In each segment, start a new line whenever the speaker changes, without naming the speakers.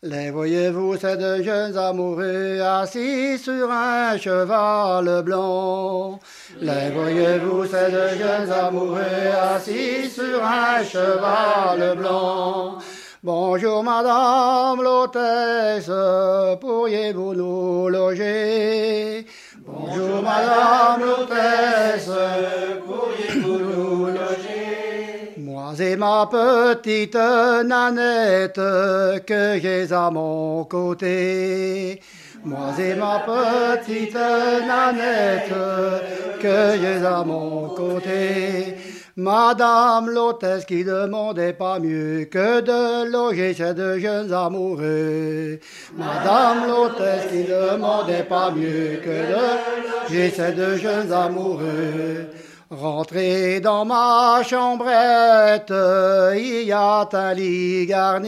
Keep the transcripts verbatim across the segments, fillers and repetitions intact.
Les voyez-vous, ces deux jeunes amoureux assis sur un cheval blanc? Les voyez-vous, ces deux jeunes amoureux assis sur un cheval blanc? Bonjour madame l'hôtesse, pourriez-vous nous loger? Bonjour madame l'hôtesse, pourriez-vous nous loger? Moi et ma petite Nanette que j'ai à mon côté. Moi et ma petite Nanette que j'ai à mon côté. Madame l'hôtesse qui demandait pas mieux que de loger ces deux jeunes amoureux. Madame l'hôtesse qui demandait pas mieux que de loger ces deux jeunes amoureux. Rentrez dans ma chambrette, il y a un lit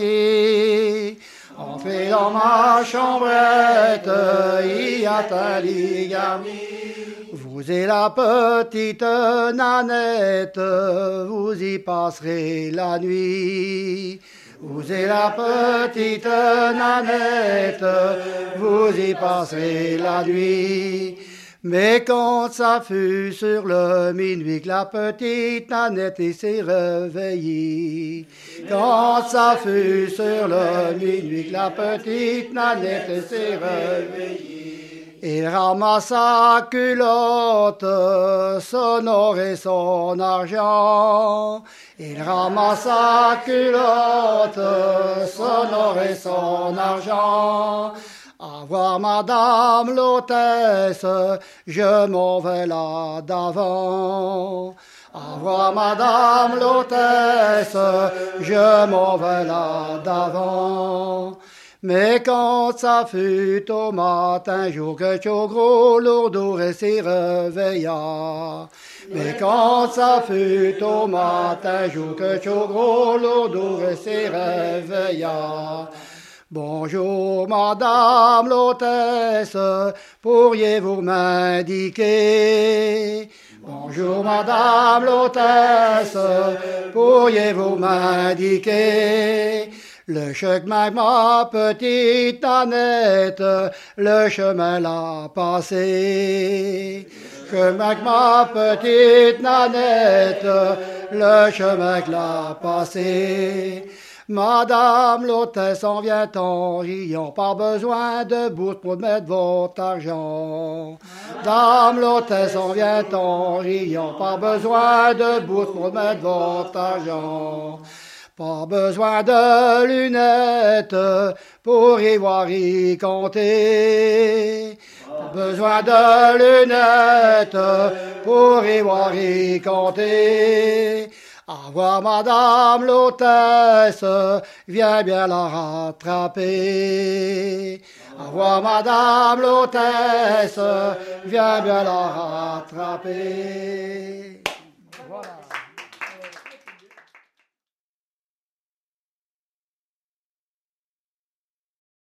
garni. Entrez dans ma chambrette, il y a un lit garni. Vous et la petite Nanette, vous y passerez la nuit. Vous et la petite Nanette, vous y passerez la nuit. Mais quand ça fut sur le minuit que la petite Nanette s'est réveillée, quand ça fut sur le minuit que la petite Nanette s'est réveillée, il ramassa culotte, son or et son argent. Il ramassa culotte, son or et son argent. À voir madame l'hôtesse, je m'en vais là d'avant. À voir madame l'hôtesse, je m'en vais là d'avant. Mais quand ça fut au matin, jour que Chogro lourdour s'y réveilla. Mais quand ça fut au matin, jour que Chogro lourdour s'y réveilla. Bonjour madame l'hôtesse, pourriez-vous m'indiquer? Bonjour madame l'hôtesse, pourriez-vous m'indiquer? Le chemin de ma petite Nanette, le chemin l'a passé. Chemin de ma petite Nanette, le chemin l'a passé. Madame l'hôtesse en vient en riant, pas besoin de bourse pour mettre votre argent. Madame l'hôtesse en vient en riant, pas besoin de bourse pour mettre votre argent. Pas besoin de lunettes pour y voir y compter. Pas besoin de lunettes pour y voir y compter. À voir madame l'hôtesse, viens bien la rattraper. À voir madame l'hôtesse, viens bien la rattraper.